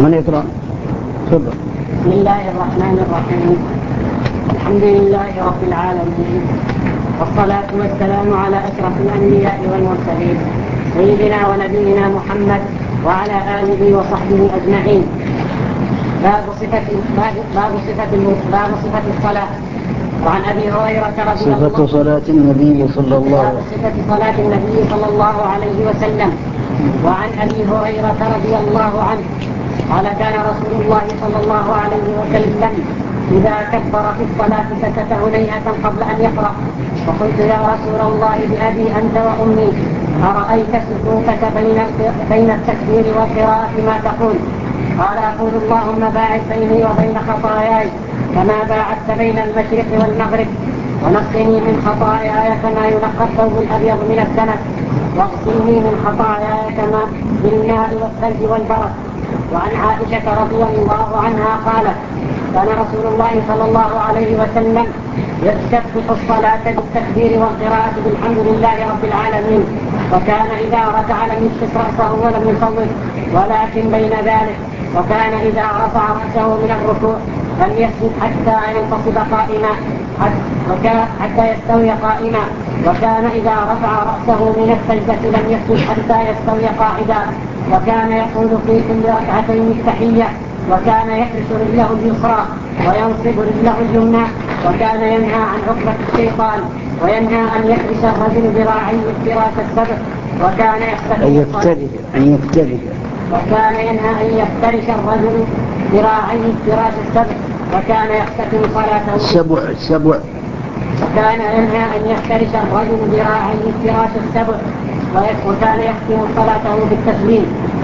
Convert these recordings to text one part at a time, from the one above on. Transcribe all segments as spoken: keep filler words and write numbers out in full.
من يقرأ؟ تفضل. بسم الله الرحمن الرحيم. الحمد لله رب العالمين، والصلاة والسلام على أشرف الأنبياء والمرسلين سيدنا ونبينا محمد وعلى آله وصحبه أجمعين. باب صفة باب صفة باب صفة الصلاة. وعن أبي هريرة رضي الله عنه صفة صلاة النبي صلى الله عليه وسلم صفة صلاة النبي صلى الله عليه وسلم. وعن أبي هريرة رضي الله عنه قال كان رسول الله صلى الله عليه وسلم إذا كبر في الصلاة سكت هنيهة قبل أن يقرأ، فقلت يا رسول الله بأبي أنت وأمي أرأيت سكوتك بين بين التكبير والقراءة ما تقول؟ قال أقول اللهم باعد بيني وبين خطاياي كما باعدت بين المشرق والمغرب، ونقني من خطاياي كما ينقى الثوب الأبيض من الدنس، واغسلني من خطاياي كما بالماء والثلج والبرد. وعن عائشة رضي الله عنها قالت كان رسول الله صلى الله عليه وسلم يستفتح الصلاة بالتكبير والقراءة بالحمد لله رب العالمين، وكان إذا ركع لم يسكت رأسه ولم يصوت ولكن بين ذلك، وكان إذا رفع رأسه من الركوع لم يسجد حتى ينتصب قائما حتى يستوي قائما، وكان إذا رفع رأسه من السجدة لم يسجد حتى يستوي قاعدا، وكان يقول في كل ركعتين التحية، وكان يفرش رجله اليسرى وينصب رجله اليمنى، وكان ينهى عن عقبة الشيطان، وينهى أن يفرش الرجل ذراعيه افتراش السبع، وكان يفترش أن يفترش وكان ينهى أن يفترش الرجل ذراعيه افتراش السبع، وكان يختتم صلاته السبع السبع وكان ينهى أن يفترش الرجل ذراعيه افتراش السبع، وكان يختم صلاته بالتسليم.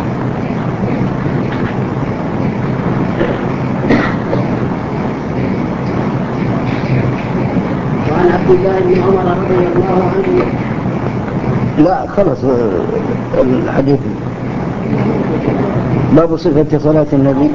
وعن عبد الله بن عمر رضي الله عنه. لا خلص الحديث. باب صفة صلاة النبي.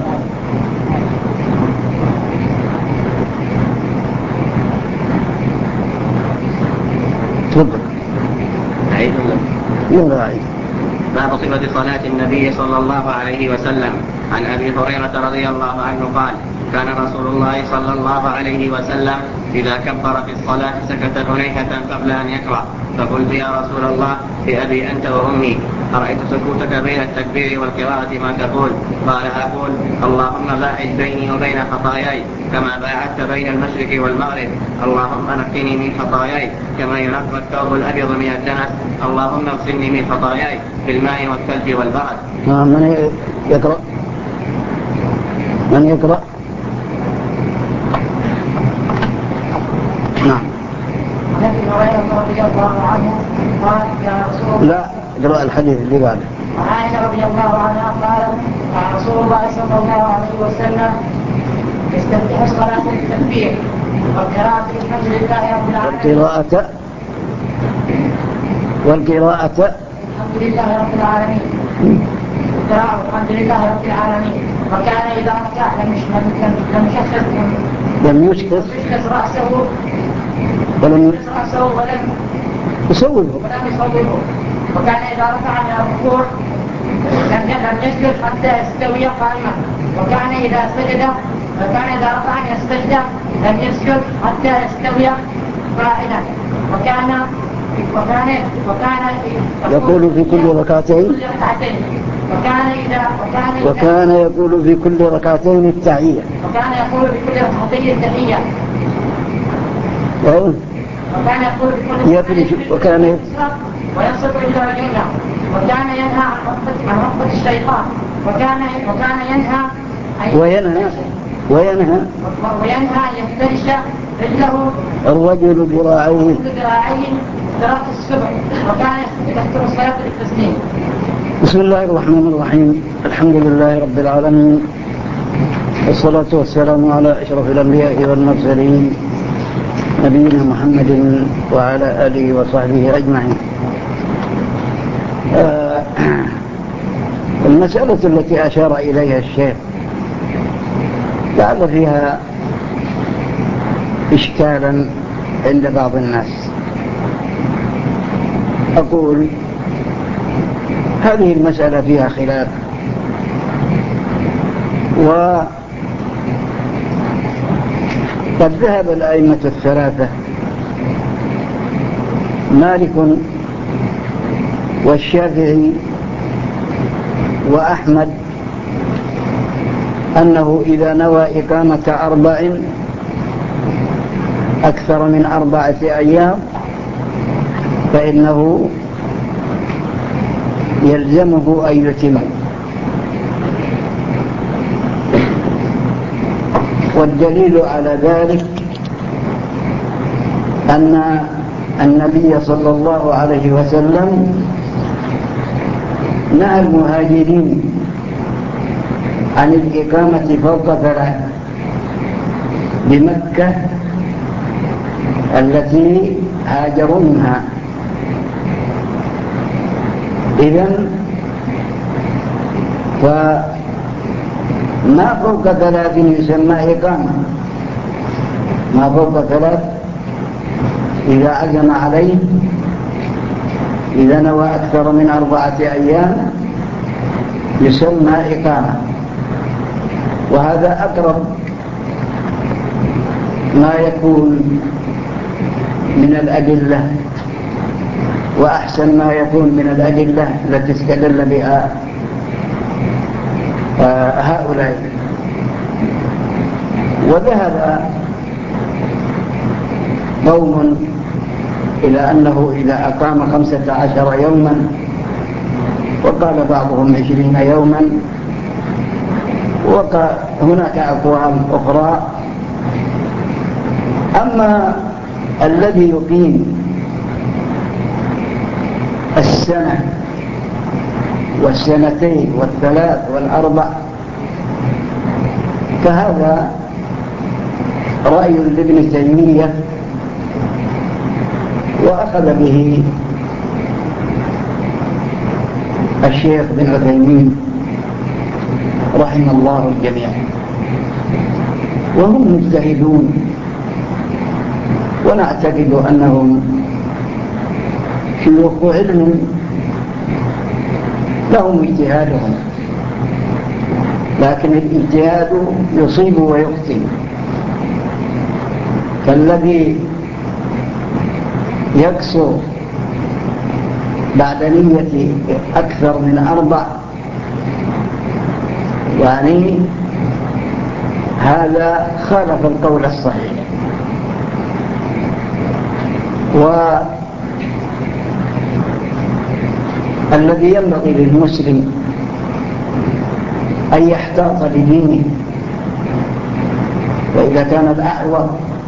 تفضل. عيد لا عيد. باب صفة صلاة النبي صلى الله عليه وسلم. عن أبي هريرة رضي الله عنه قال كان رسول الله صلى الله عليه وسلم إذا كبر في الصلاة سكت هنيهة قبل أن يقرأ، فقلت يا رسول الله بأبي أنت وأمي أرأيت سكوتك بين التكبير والقراءة ما تقول؟ قال أقول اللهم باعد بيني وبين خطاياي كما باعدت بين المشرق والمغرب، اللهم نقني من خطاياي كما ينقى الثوب الأبيض من الدنس، اللهم اغسلني من خطاياي بالماء والثلج والبرد. من يقرأ؟ من يقرأ؟ نعم. لا اقرأ الحديث اللي بعده. عائشة رضي الله عنها قال رسول الله صلى الله عليه وسلم يستفتح الصلاة بالتكبير والقراءة الحمد لله رب العالمين والقراءة والقراءة الحمد لله رب العالمين القراءة الحمد لله رب العالمين، وكان إذا ركع لم يشخص لم يشخص رأسه ولم رأسه ولم يصوبه ولم يصوبه، وكان إذا رفع من الركوع لم يسجد حتى يستوي قائما، وكان إذا سجد وكان إذا رفع من السجدة لم يسجد حتى يستوي قائما، وكان وكان وكان يقول في كل ركعتين وكان إذا وكان وكان يقول في كل ركعتين التحية وكان يقول في كل ركعتين التحية وكان يقول بكل يفرش وكان وينصب إلى الجنة، وكان ينهى عن رقبة الشيطان، وكان وكان ينهى وينهى وينهى وينهى أن يفترش رجله الرجل ذراعيه ذراعيه ذراع السبع، وكان يختم الصلاة بالتسليم. بسم الله الرحمن الرحيم. الحمد لله رب العالمين، والصلاة والسلام على أشرف الأنبياء والمرسلين نبينا محمد وعلى آله وصحبه أجمعين. آه المسألة التي أشار إليها الشيخ لعل فيها إشكالا عند بعض الناس. أقول هذه المسألة فيها خلاف وقد ذهب الأئمة الثلاثة مالك والشافعي وأحمد أنه إذا نوى إقامة أربع أكثر من أربعة أيام فإنه يلزمه أن يتم. والدليل على ذلك أن النبي صلى الله عليه وسلم نهى المهاجرين عن الإقامة فوق ثلاث بمكة التي هاجروا منها. إذن فما فوق ثلاث يسمى إقامة، ما فوق ثلاث إذا عزم عليه، إذا نوى أكثر من أربعة أيام يسمى إقامة. وهذا أقرب ما يكون من الأدلة وأحسن ما يكون من الأدلة التي استدل بها هؤلاء. وذهب قوم إلى أنه إذا أقام خمسة عشر يوما، وقال بعضهم عشرين يوما، وهناك أقوال أخرى. أما الذي يقيم السنة والسنتين والثلاث والأربع فهذا رأي لابن تيمية، وأخذ به الشيخ بن عثيمين رحمه الله الجميع، وهم مجتهدون ونعتقد أنهم شيوخ علم لهم اجتهادهم، لكن الاجتهاد يصيب ويخطئ. فالذي يكسر بعد نية أكثر من أربع يعني هذا خالف القول الصحيح. والذي ينبغي للمسلم أن يحتاط لدينه، وإذا كان الأحوط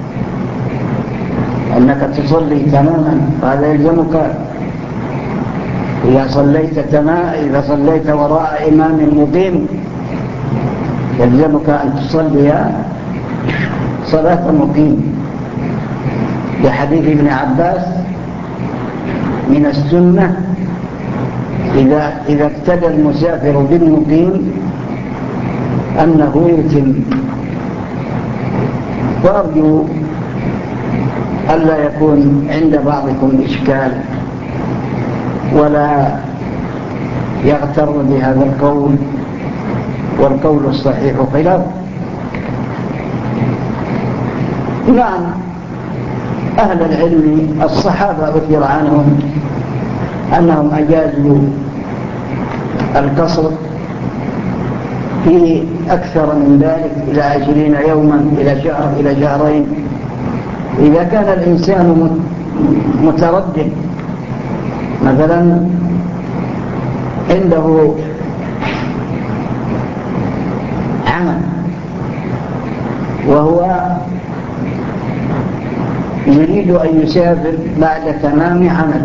أنك تصلي تماما فهذا يلزمك. إذا صليت تماما إذا صليت وراء إمام مقيم يلزمك أن تصلي صلاة مقيم، بحديث ابن عباس من السنة إذا, إذا اقتدى المسافر بالمقيم أنه يتم. وأرجو ألا يكون عند بعضكم إشكال ولا يغتر بهذا القول، والقول الصحيح خلاف. نعم، أهل العلم الصحابة أثر عنهم أنهم أجازوا القصر في أكثر من ذلك إلى عشرين يوما، إلى شهر، إلى شهرين، إذا كان الإنسان متردد مثلا عنده عمل وهو يريد أن يسافر بعد تمام عمل،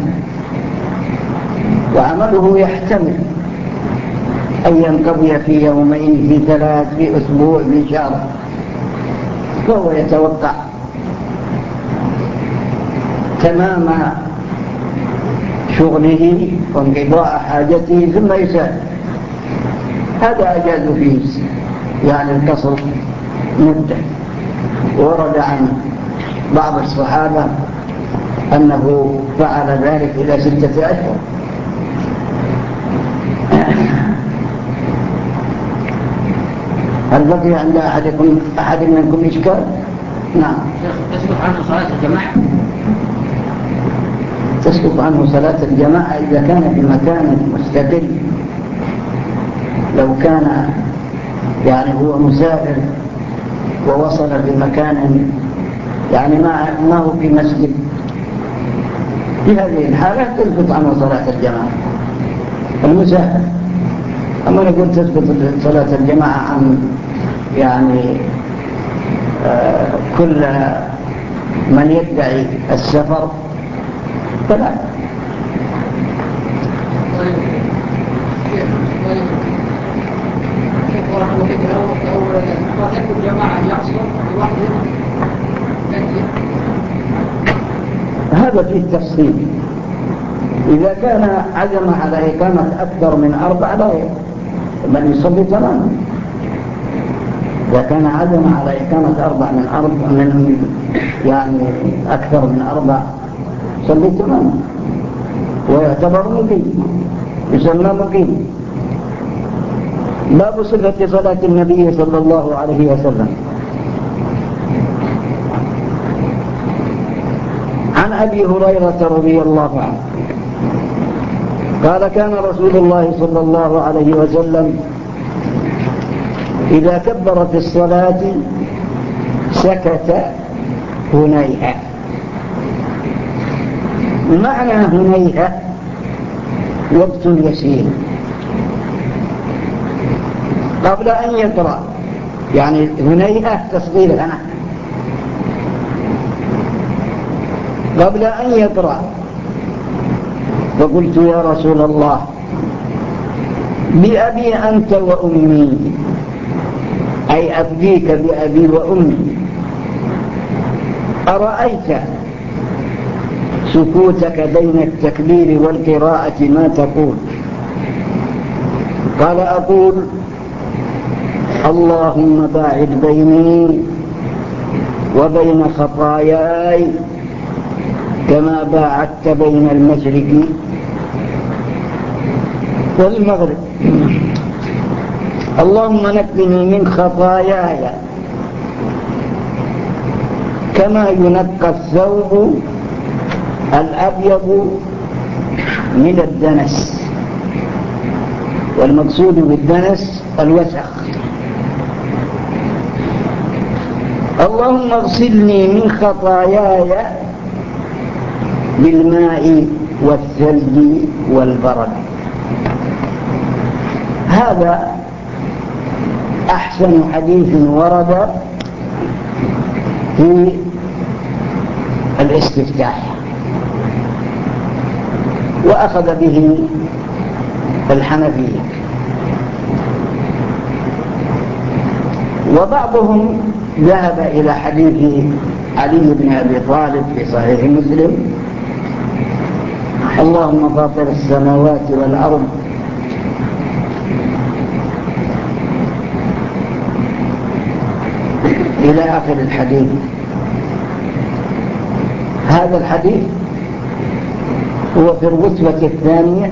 وعمله يحتمل أن ينقضي في يومين، في ثلاث، في أسبوع، في شهر، فهو يتوقع تمام شغله وانقضاء حاجته ثم يسافر. هذا أجاز فيه يعني القصر مدة. ورد عن بعض الصحابة أنه فعل ذلك إلى ستة أشهر. هل بقي عند أحدكم أحد منكم إشكال؟ نعم. تسقط عنه صلاة الجماعة؟ تسقط عنه صلاة الجماعة إذا كان في مكان مستقل. لو كان يعني هو مسافر ووصل في مكان يعني ما هو في مسجد، في هذه الحالة تسقط عنه صلاة الجماعة المسافر. أما نقول تسقط صلاة الجماعة عن يعني آه كل من يدعي السفر فلا. هذا فيه تفصيل. إذا كان عزم على إقامة أكثر من أربع لا بل يصلي تماما. إذا كان عزم على إقامة أربع من أربع من يعني أكثر من أربع يصلي تماما ويعتبر مقيم، يسمى مقيم. باب صفة صلاة النبي صلى الله عليه وسلم. عن أبي هريرة رضي الله عنه قال كان رسول الله صلى الله عليه وسلم إذا كبر في الصلاة سكت هنيهة. معنى هنيهة وقت يسير قبل أن يقرأ، يعني هنيهة تصغير أنا قبل أن يقرأ. فقلت يا رسول الله بأبي أنت وأمي، أي أفديك بأبي وأمي، أرأيت سكوتك بين التكبير والقراءة ما تقول؟ قال أقول اللهم باعد بيني وبين خطاياي كما باعدت بين المشرق والمغرب، اللهم نقني من خطاياي كما ينقى الثوب الأبيض من الدنس. والمقصود بالدنس الوسخ. اللهم اغسلني من خطاياي بالماء والثلج والبرد. هذا أحسن حديث ورد في الاستفتاح، وأخذ به الحنفية. وبعضهم ذهب إلى حديث علي بن أبي طالب في صحيح مسلم اللهم فاطر السماوات والأرض إلى آخر الحديث. هذا الحديث هو في الرتبة الثانية،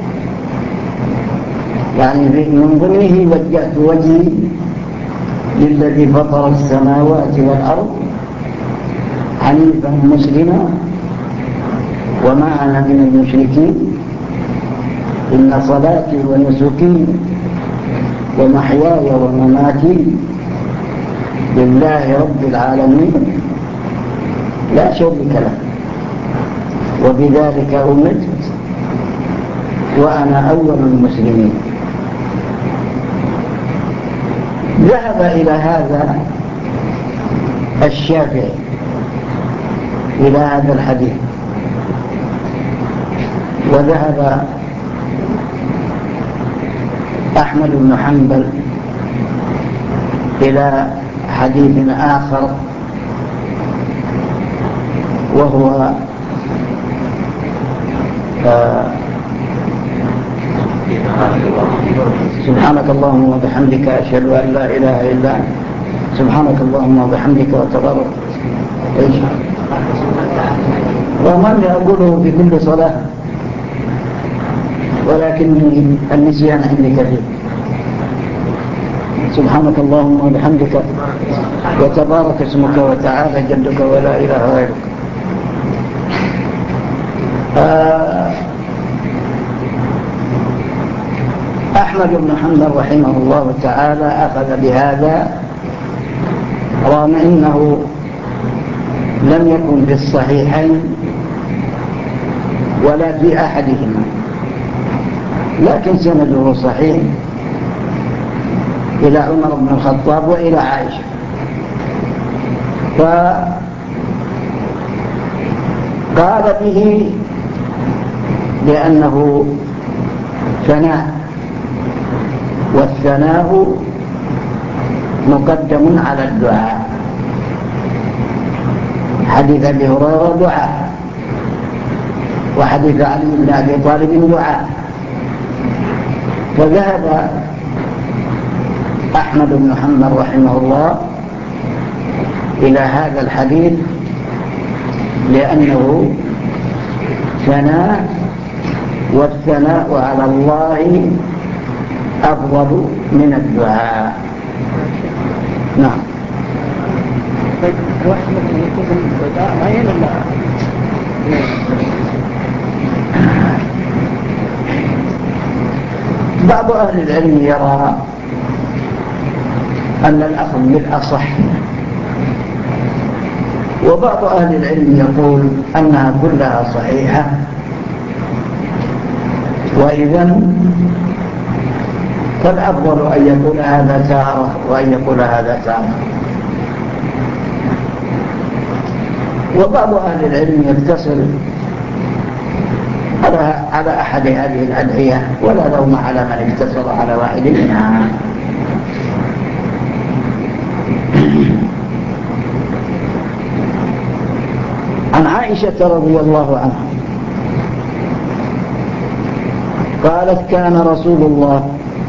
يعني من ضمنه وجهت وجهي للذي فطر السماوات والأرض حنيفا مسلما وما أنا من المشركين، إن صلاتي ونسكي ومحياي ومماتي لله رب العالمين لا شريك له وبذلك أمرت وأنا أول المسلمين. ذهب إلى هذا الشافعي إلى هذا الحديث، وذهب أحمد بن حنبل إلى حديث آخر وهو آه سبحانك اللهم وبحمدك أشهد أن لا إله إلا أنت سبحانك اللهم وبحمدك وتبارك إيش ومن أقوله في كل صلاة ولكن النسيان عندي كثير. سبحانك اللهم وبحمدك وتبارك اسمك وتعالى جدك ولا إله غيرك. أحمد بن حنبل رحمه الله تعالى أخذ بهذا رغم أنه لم يكن في الصحيحين ولا في أحدهما، لكن سنده صحيح إلى عمر بن الخطاب وإلى عائشة. فقال به لأنه ثناء، والثناء مقدم على الدعاء. حديث أبي هريرة دعاء، وحديث علي بن أبي طالب دعاء. فذهب أحمد بن حنبل رحمه الله إلى هذا الحديث لأنه ثناء، والثناء على الله أفضل من الدعاء. نعم. بعض أهل العلم يرى أن الأخذ بالأصح، وبعض أهل العلم يقول أنها كلها صحيحة، وإذن فالأفضل أن يقول هذا تارة وأن يقول هذا تارة. وبعض أهل العلم يقتصر على على أحد هذه الأدعية، ولا لوم على من اقتصر على واحد منها. عن عائشة رضي الله عنها قالت: كان رسول الله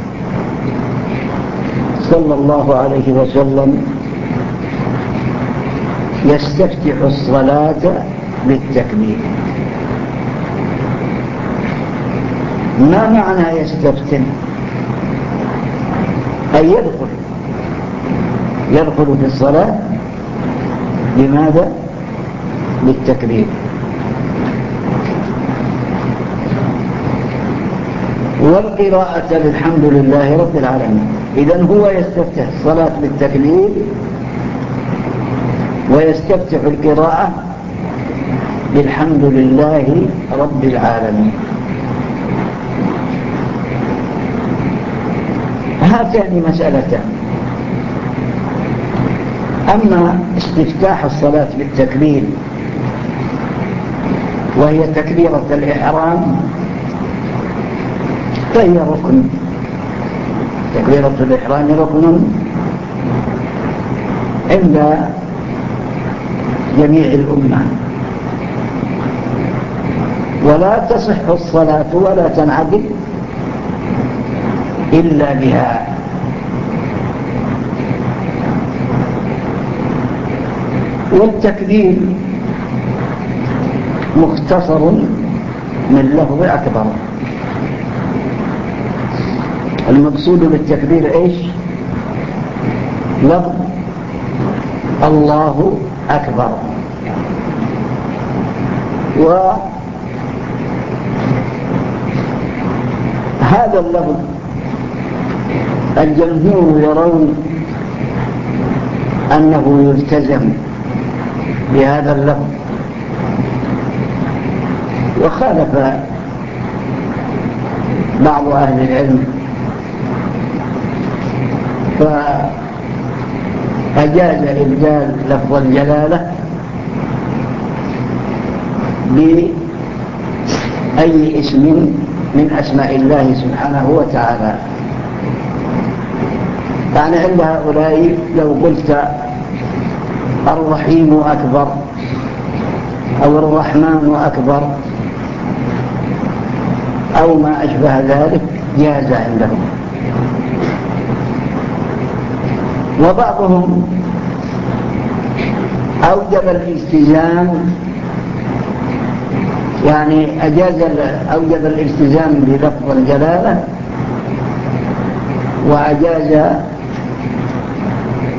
صلى الله عليه وسلم يستفتح الصلاة بالتكبير. ما معنى يستفتح؟ أي يدخل يدخل في الصلاة. لماذا؟ بالتكبير. والقراءة للحمد لله رب العالمين. إذن هو يستفتح الصلاة بالتكبير، ويستفتح القراءة بالحمد لله رب العالمين. هاتان مسألتان: أما استفتاح الصلاة بالتكبير وهي تكبيرة الإحرام فهي ركن. تكبيرة الإحرام ركن عند جميع الأمة، ولا تصح الصلاة ولا تنعقد إلا بها. والتكبير مختصر من لفظ أكبر. المقصود بالتكبير إيش؟ لفظ الله أكبر. وهذا اللفظ الجمهور يرون أنه يلتزم بهذا اللفظ، وخالف بعض أهل العلم فأجاز إبدال لفظ الجلالة بأي اسم من أسماء الله سبحانه وتعالى. يعني عند هؤلاء لو قلت الرحيم أكبر أو الرحمن أكبر أو ما أشبه ذلك جاز عندهم. وبعضهم أوجب الالتزام، يعني أجاز أوجب الالتزام بلفظ الجلالة، وأجاز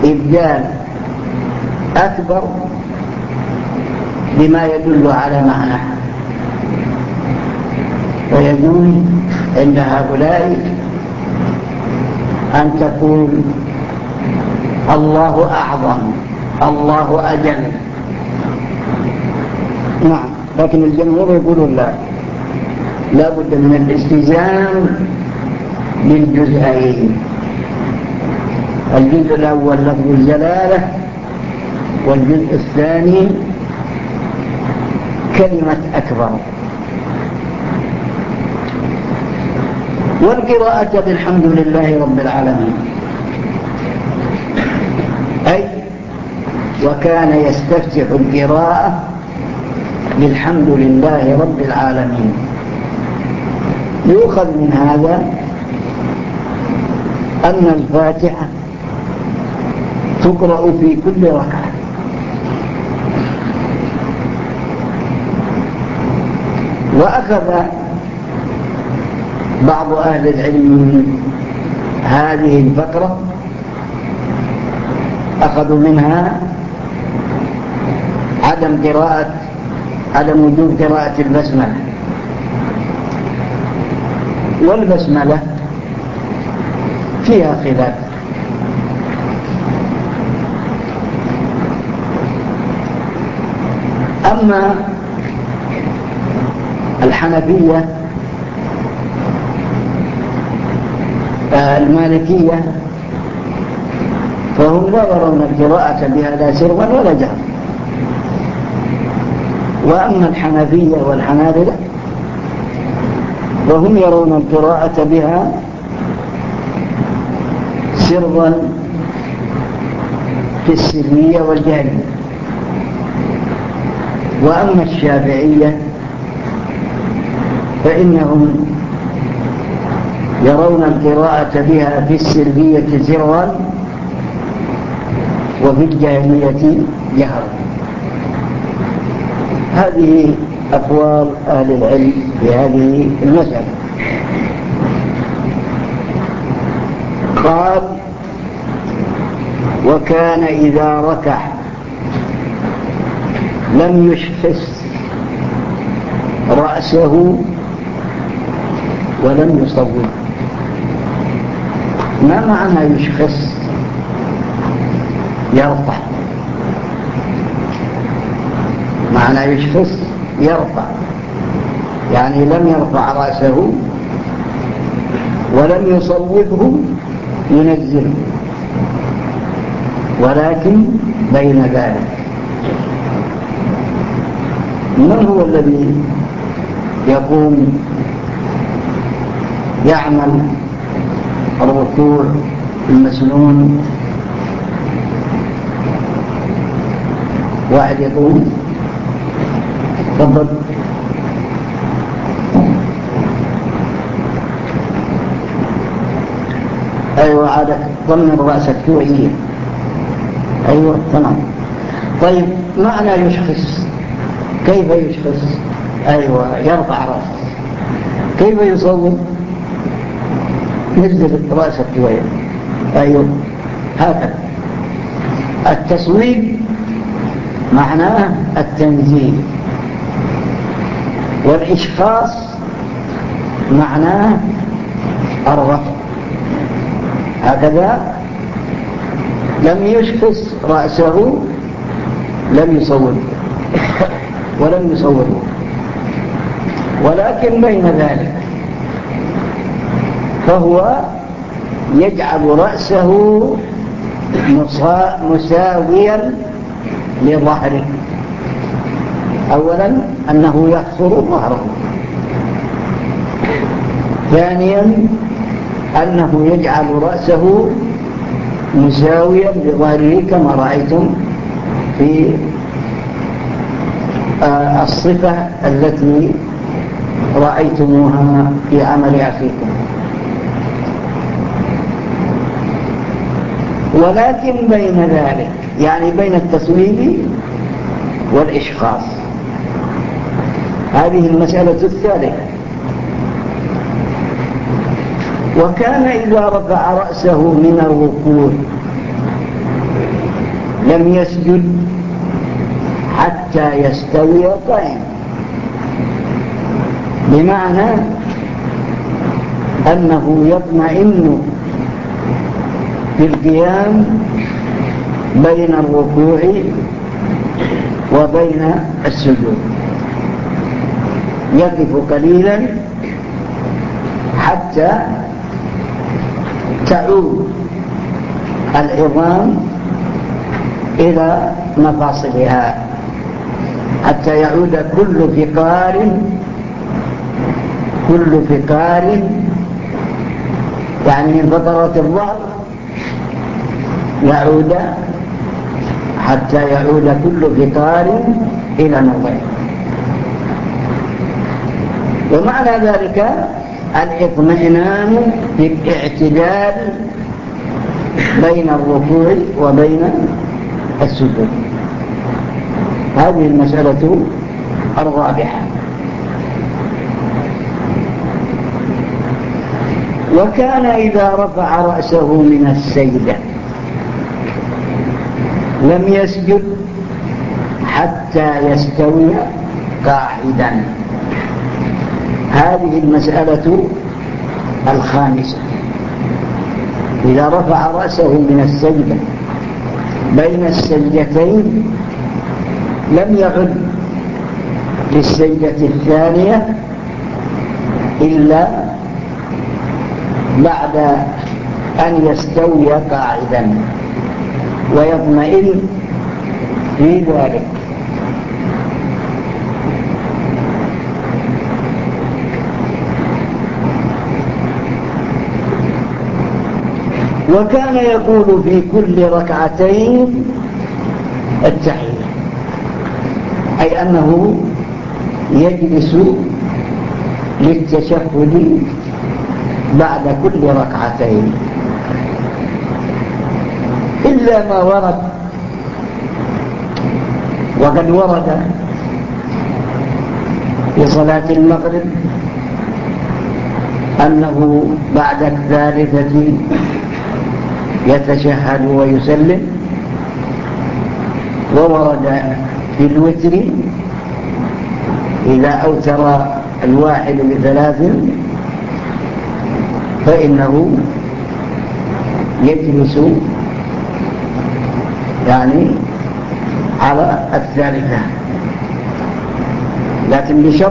إبدال أكبر بما يدل على معنى، ويجوز عند هؤلاء أن تقول الله أعظم، الله أجل. نعم، لكن الجمهور يقولون لا، لا بد من الالتزام بالجزئين. الجزء الأول لفظ الجلالة، والجزء الثاني كلمة أكبر. والقراءة بالحمد لله رب العالمين، أي وكان يستفتح القراءة بالحمد لله رب العالمين. يؤخذ من هذا أن الفاتحة تقرأ في كل ركعة، وأخذ بعض أهل العلم من هذه الفقرة، أخذوا منها عدم قراءة عدم وجود قراءة البسملة. والبسملة فيها خلاف، أما الحنفية المالكية فهم لا يرون القراءة بها لا سرا ولا جهرا. وأما الحنفية والحنابلة فهم يرون القراءة بها سرا في السرية والجهرية. وأما الشافعية فإنهم يرون القراءة بها في السرية سرا وفي الجهرية جهرا. هذه أقوال أهل العلم في هذه المسألة. قال وكان إذا ركع لم يشخص رأسه ولم يصوب. ما معنى يشخص؟ يرفع. معنى يشخص يرفع، يعني لم يرفع رأسه ولم يصوبه ينزله، ولكن بين ذلك. من هو الذي يقوم يعمل الركوع المسنون؟ واحد يقوم تفضل. ايوه عادك ضمن راسك شويه. ايوه تمام. طيب معنى يشخص؟ كيف يشخص؟ ايوه يرفع راسه. كيف يصوب؟ ينزل راسك شويه. ايوه هكذا. التصويب معناه التنزيل، والإشخاص معناه الرفع. هكذا لم يشخص رأسه لم يصوب ولم يصوبه، ولكن بين ذلك فهو يجعل رأسه مساويا لظهره. أولا أنه يحصر ظهره، ثانيا أنه يجعل رأسه مساويا لظهره كما رأيتم في الصفة التي رأيتموها في عمل أخيكم. ولكن بين ذلك، يعني بين التصويب والإشخاص. هذه المسألة الثالثة. وكان إذا رفع رأسه من الركوع لم يسجد حتى يستوي قائما، بمعنى أنه يطمئن في القيام بين الركوع وبين السجود، يقف قليلا حتى تعود العظام إلى مفاصلها، حتى يعود كل فقار كل فقار يعني من فقرات الظهر يعود حتى يعود كل فقار إلى موضعه. ومعنى ذلك الاطمئنان في الاعتدال بين الركوع وبين السجود. هذه المسألة الرابعة. وكان إذا رفع رأسه من السجدة لم يسجد حتى يستوي قاعدا. هذه المسألة الخامسة. إذا رفع رأسه من السجدة بين السجدتين لم يعد للسجدة الثانية إلا بعد أن يستوي قاعدا ويطمئن في ذلك. وكان يقول في كل ركعتين التحية، أي أنه يجلس للتشهد بعد كل ركعتين، إلا ما ورد. وقد ورد في صلاة المغرب أنه بعد الثالثة يتشهد ويسلم، وورد في الوتر إذا أوتر الواحد بثلاث فإنه يجلس يعني على الثالثة، لكن بشرط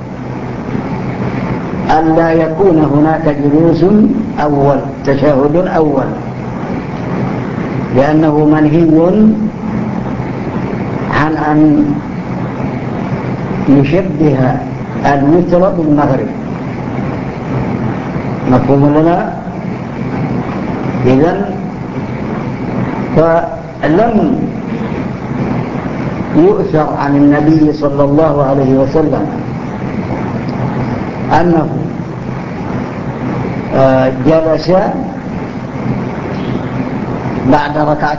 أن لا يكون هناك جلوس أول، تشهد أول، لأنه منهي عن أن يشبه الوتر بالمغرب. مفهوم لنا؟ إذن فلم يؤثر عن النبي صلى الله عليه وسلم أنه جلس بعد ركعة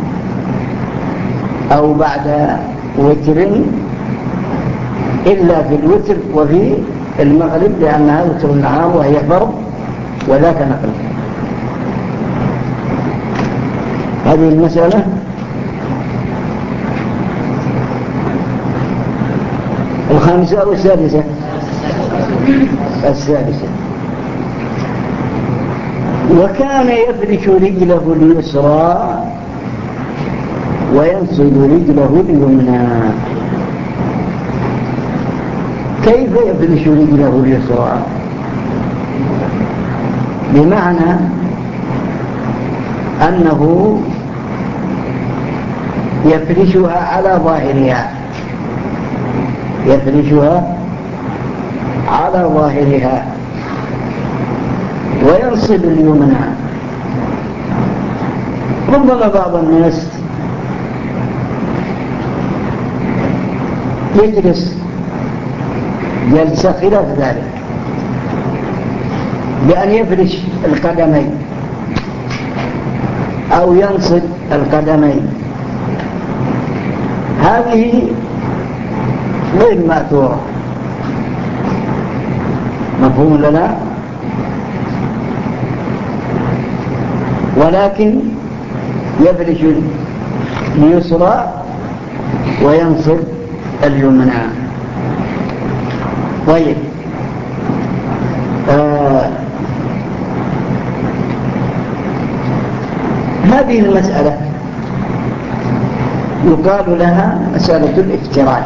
أو بعد وتر إلا في الوتر وفي المغرب، لأنها وتر النهار وهي فرض وذاك نقل. هذه المسألة الخامسة أو السادسة؟ السادسة. وكان يفرش رجله اليسرى وينصب رجله اليمنى. كيف يفرش رجله اليسرى؟ بمعنى أنه يفرشها على ظاهرها، يفرشها على ظاهرها وينصب اليمنى. ربما بعض الناس يجلس جلسة خلاف ذلك بأن يفرش القدمين أو ينصب القدمين. هذه غير مأثورة. مفهوم لنا؟ ولكن يفرش اليسرى وينصب اليمنى. طيب آه هذه المسألة يقال لها مسألة الافتراش،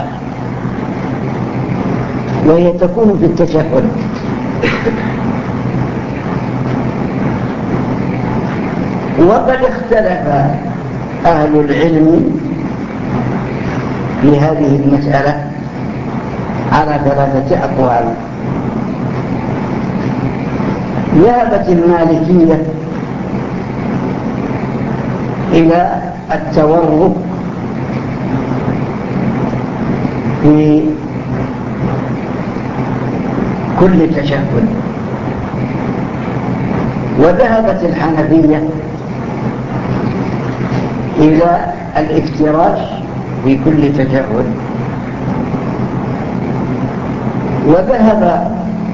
وهي تكون في التشهد. وقد اختلف أهل العلم في هذه المسألة على ثلاثة أقوال. ذهبت المالكية إلى التورط في كل تشهد، وذهبت الحنفية إلى الافتراش في كل تشهد، وذهب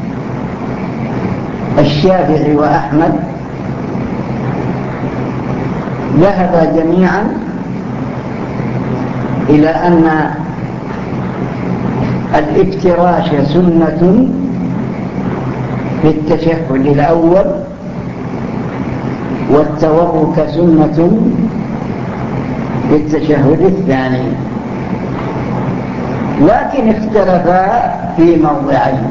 الشافعي وأحمد ذهب جميعا إلى أن الافتراش سنة في التشهد الأول، والتورك سنة في التشهد الثاني، لكن اختلفا في موضعين.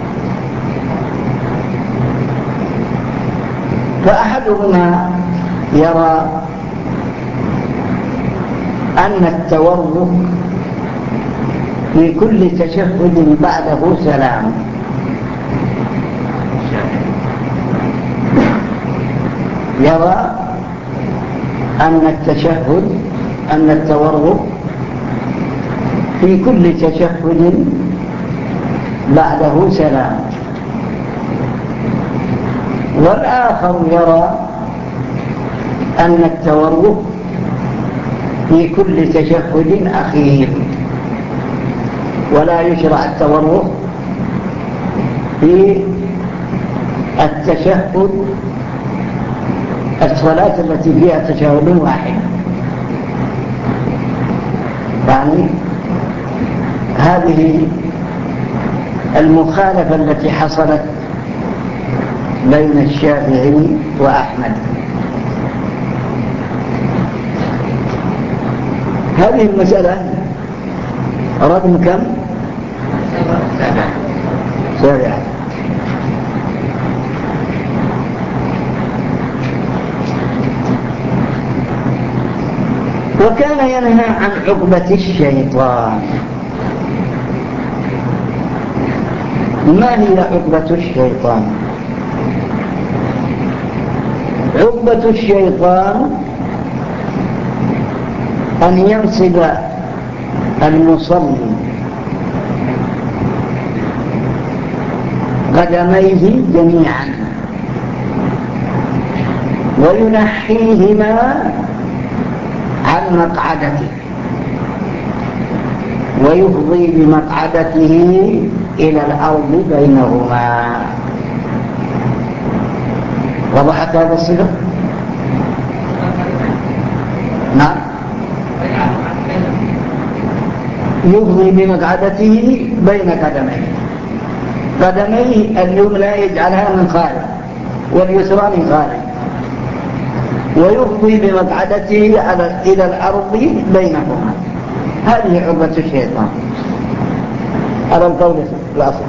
فأحدهما يرى أن التورك في كل تشهد بعده سلام، يرى أن التشهد أن التورك في كل تشهد بعده سلام. والآخر يرى أن التورك في كل تشهد أخير، ولا يشرع التورك في التشهد الصلاة التي فيها تشهد واحد. يعني هذه المخالفة التي حصلت بين الشافعي وأحمد. هذه المسألة رقم كم؟ سابعة. وكان ينهى عن عقبة الشيطان. ما هي عقبة الشيطان؟ عقبة الشيطان أن ينصب المصلي قدميه جميعا وينحيهما عن مقعدته ويفضي بمقعدته إلى الأرض بينهما. وضحت هذا الصفة؟ نعم. يفضي بمقعدته بين قدميه، قدميه اليمنى يجعلها من خارج واليسرى من خارج، ويفضي بمقعدته إلى الأرض بينهما. هذه عقبة الشيطان على القول الأصل.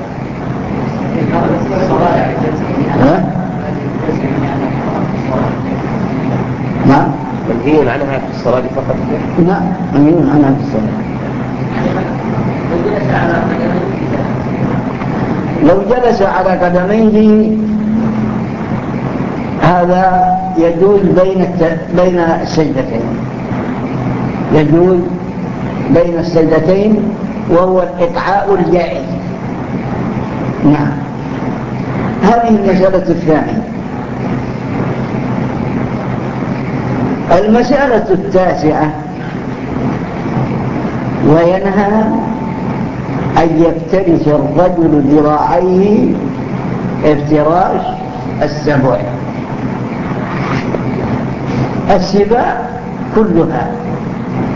ها؟ نعم. منهي عنها في الصلاة فقط؟ نعم، منهي عنها في الصلاة. لو جلس على قدميه هذا يجوز بين بين السجدتين، يجوز بين السجدتين، وهو الإقعاء الجائز. نعم. هذه المسألة الثانية. المسألة التاسعة: وينهى أن يفترش الرجل ذراعيه افتراش السبع. السباع كلها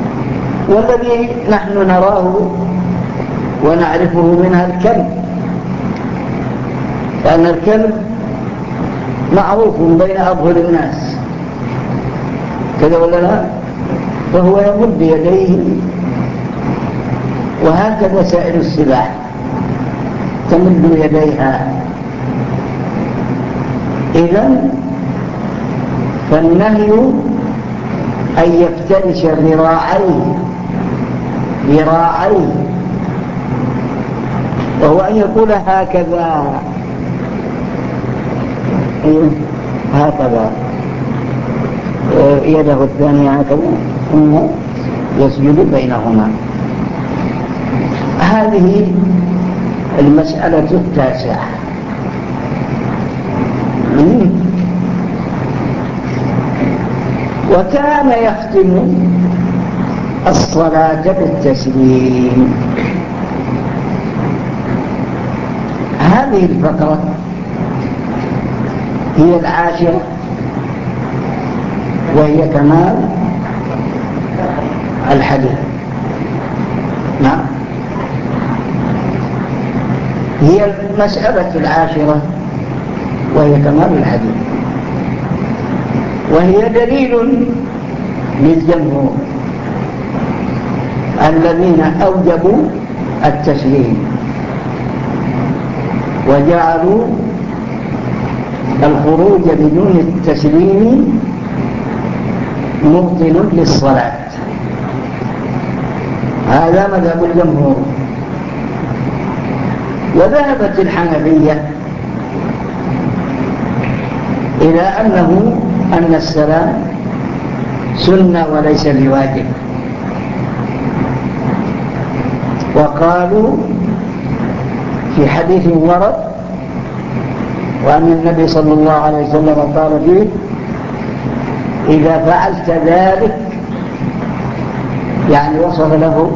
والذي نحن نراه ونعرفه منها الكلب، لأن الكلب معروف بين أظهر الناس كذا ولا لا؟ فهو يمد يديه، وهكذا سائر السباع تمد يديها. إذن فالنهي أن يفترش ذراعيه ذراعيه وهو أن يقول هكذا هكذا يده الثانية هكذا ثم يسجد بينهما. هذه المسألة التاسعة. وكان يختم الصلاة بالتسليم. هذه الفقرة هي العاشرة، وهي كمال الحديث. نعم، هي المسألة العاشرة وهي كمال الحديث، وهي دليل للجمهور الذين أوجبوا التسليم وجعلوا الخروج بدون التسليم مبطل للصلاة. هذا مذهب الجمهور. وذهبت الحنفية إلى أنه أن السلام سنة وليس بواجب، وقالوا في حديث ورد وأن النبي صلى الله عليه وسلم قال فيه: إذا فعلت ذلك، يعني وصف له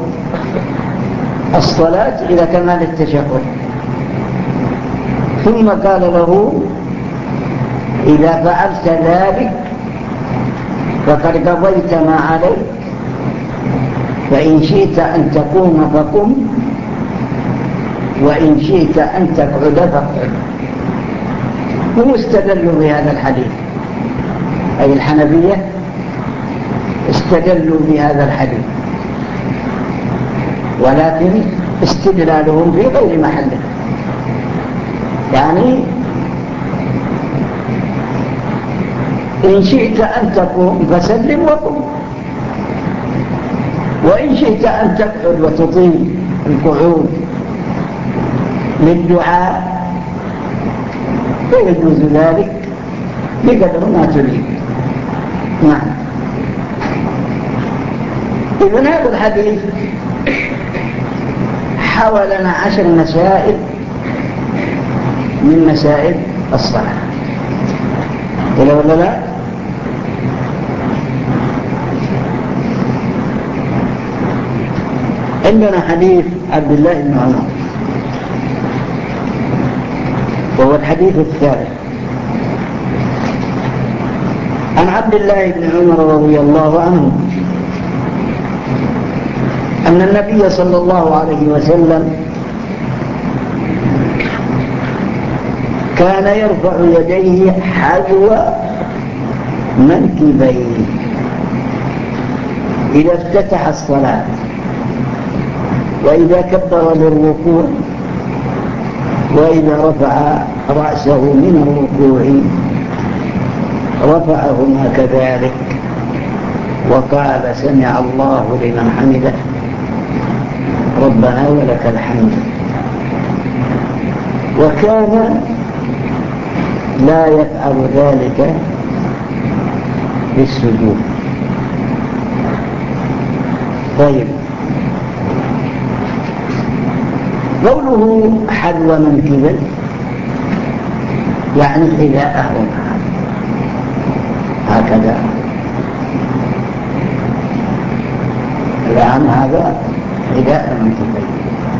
الصلاة إلى كمال التشهد، ثم قال له: إذا فعلت ذلك فقد قضيت ما عليك، فإن شئت أن تقوم فقم، وإن شئت أن تقعد فاقعد. هم استدلوا بهذا الحديث، أي الحنفية استدلوا بهذا الحديث، ولكن استدلالهم في غير محله. يعني إن شئت أن تقوم فسلم وقم، وإن شئت أن تقعد وتطيل القعود للدعاء فيجوز ذلك بقدر ما تريد. نعم. إذن هذا الحديث حولنا عشر مسائل من مسائل الصلاة، ولا ولا لا؟ عندنا حديث عبد الله بن عمر، وهو الحديث الثالث. عن عبد الله بن عمر رضي الله عنه أن النبي صلى الله عليه وسلم كان يرفع يديه حذو منكبيه إذا افتتح الصلاة، وإذا كبر للركوع، وإذا رفع رأسه من الركوع رفعهما كذلك، وقال: سمع الله لمن حمده، ربنا ولك الحمد. وكان لا يفعل ذلك بالسجود. طيب، قوله حذو منكبه يعني حذاءهما هكذا. الآن هذا حذاء منكبيه.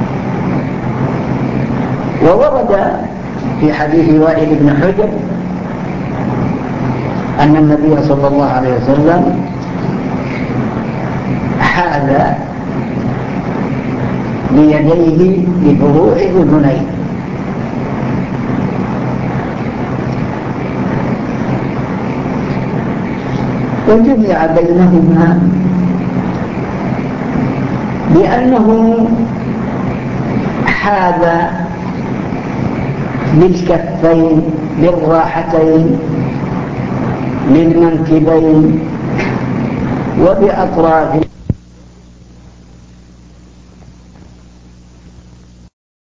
وورد في حديث وائل بن حجر أن النبي صلى الله عليه وسلم حاذ بيديه بفروع أذنيه، وجمع بينهما لأنه حاذ بالكفين بالراحتين للمنكبين وبأطراف